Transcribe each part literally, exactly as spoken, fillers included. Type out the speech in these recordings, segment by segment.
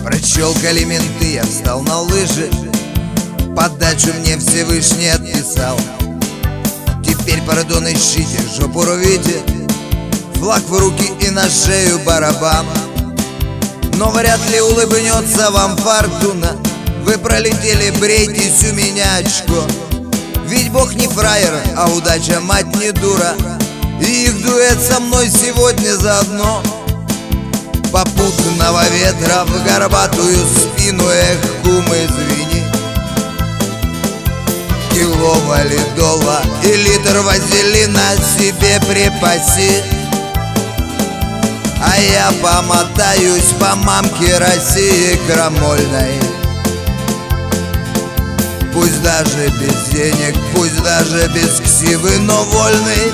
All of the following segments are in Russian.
Прощелкали менты, я встал на лыжи, подачу мне Всевышний отписал. Теперь, пардон, ищите, жопу рвите, флаг в руки и на шею барабан. Но вряд ли улыбнется вам фортуна, вы пролетели, брейтесь у меня очко. Ведь Бог не фраер, а удача мать не дура, и их дуэт со мной сегодня заодно. Попутного ветра в горбатую спину, эх, кум, извини. Кило валидола и литр вазелина себе припаси, а я помотаюсь по мамке России крамольной. Пусть даже без денег, пусть даже без ксивы, но вольный.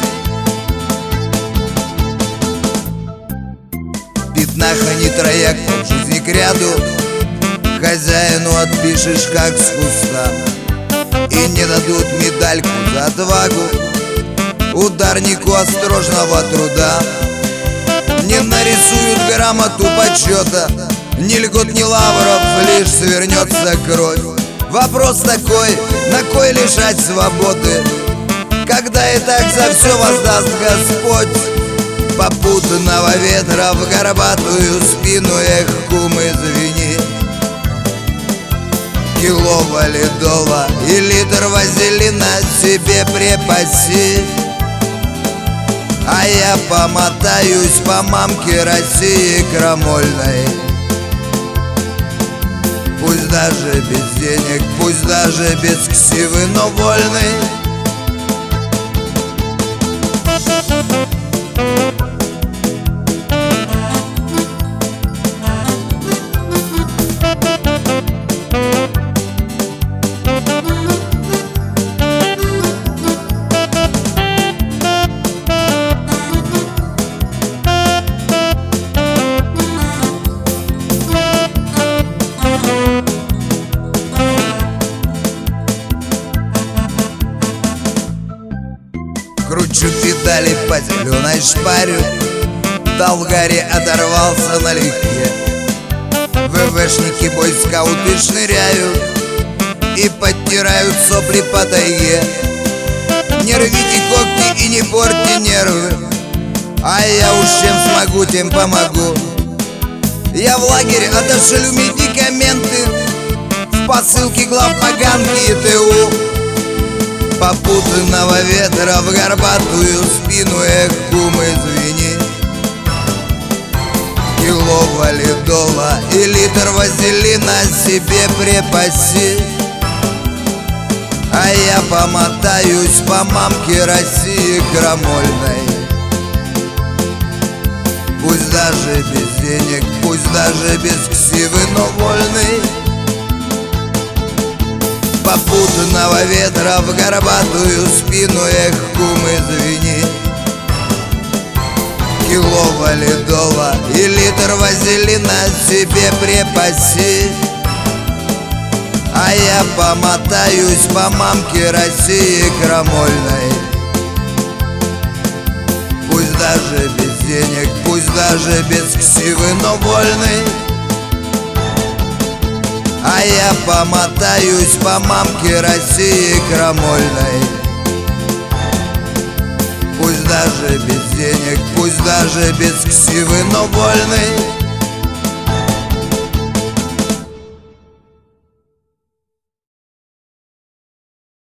Пятнаха не трояк, в жизни к ряду, хозяину отпишешь как с куста. И не дадут медальку за отвагу ударнику осторожного труда. Не нарисуют грамоту почета, ни льгот, ни лавров, лишь свернется кровь. Вопрос такой, на кой лишать свободы, когда и так за все воздаст Господь. Попутного ветра в горбатую спину, эх, кум, извини. Кило валидола и литр вазелина себе припаси, а я помотаюсь по мамке России крамольной. Пусть даже без денег, пусть даже без ксивы, но вольный. Кручу педали по зеленой шпарю, Долгари оторвался налегке. ВВшники, бойскауты шныряют и подтирают сопли по тайге. Не рвите когти и не портите нервы, а я уж чем смогу, тем помогу. Я в лагерь отошлю медикаменты в посылке главпоганки и ТУ. Попутного ветра в горбатую спину, эх, кум, извини. Кило валидола и литр вазелина себе припаси, а я помотаюсь по мамке России крамольной. Пусть даже без денег, пусть даже без ксивы, но вольный. Попутного ветра в горбатую спину, эх, кум, извини. Кило валидола и литр вазелина себе припаси, а я помотаюсь по мамке России крамольной. Пусть даже без денег, пусть даже без ксивы, но вольный. А я помотаюсь по мамке России крамольной. Пусть даже без денег, пусть даже без ксивы, но вольный.